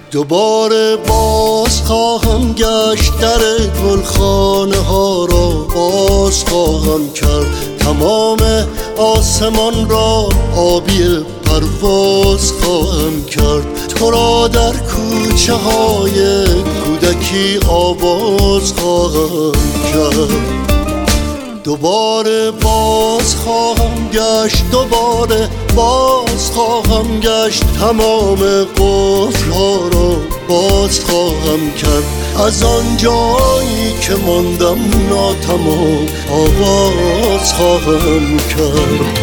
دوباره باز خواهم گشت، در گلخانه ها را باز خواهم کرد، تمام آسمان را آبی پرواز خواهم کرد، تو را در کوچه های کودکی آواز خواهم کرد. دوباره باز خواهم گشت، دوباره باز خواهم گشت، تمام قفل ها را باز خواهم کرد، از آن جایی که ماندم ناتمام آواز خواهم کرد.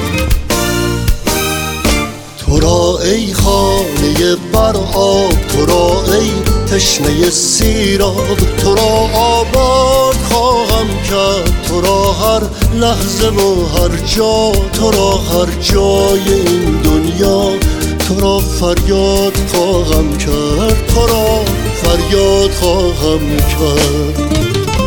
تو را ای خانه بر آب، تو را ای تشنه سیراب، تو را آباد خواهم کرد، تو را هر لحظه و هر جا، تو را هر جای این دنیا، تو را فریاد خواهم کرد، تو را فریاد خواهم کرد.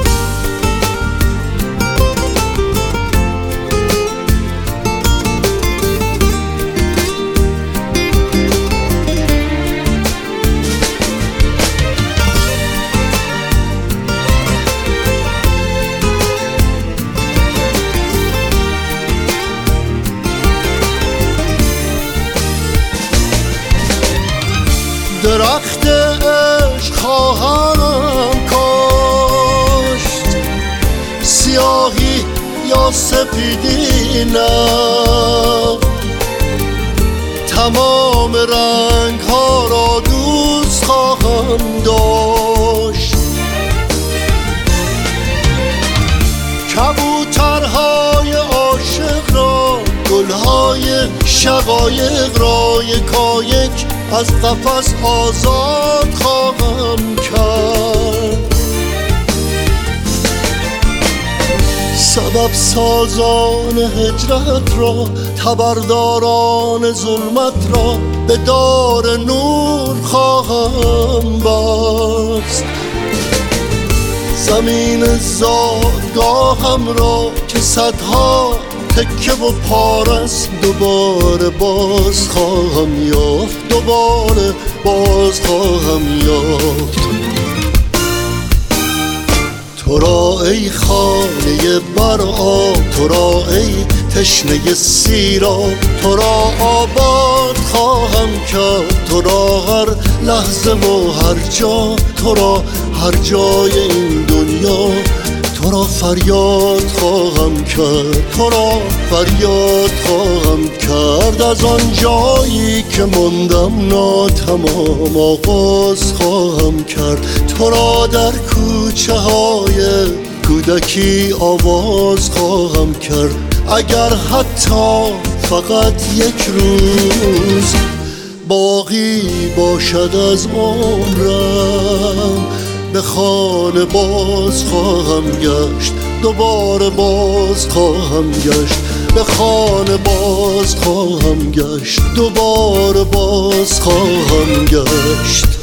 درخت عشق خواهم کاشت، سیاهی یا سپیدی نه، تمام رنگ ها را دوست خواهم داشت، کبوترهای عاشق را، گلهای شقایق را یکایک از قفس آزاد خواهم کرد، سبب سازان هجرت را، تبرداران ظلمت را به دار نور خواهم بست، زمین زادگاهم را که صدها تکه و پارست دوباره باز خواهم یافت، دوباره باز خواهم یافت. تو را ای خانه بر آب، تو را ای تشنه سیراب، تو را آباد خواهم کرد، تو را هر لحظه و هر جا، تو را هر جای این دنیا، تو را فریاد خواهم کرد، تو را فریاد خواهم کرد، از آن جایی که ماندم ناتمام آغاز خواهم کرد، تو را در کوچه های کودکی آواز خواهم کرد، اگر حتی فقط یک روز باقی باشد از عمرم، به خانه باز خواهم گشت، دوباره باز خواهم گشت، به خانه باز خواهم گشت، دوباره باز خواهم گشت.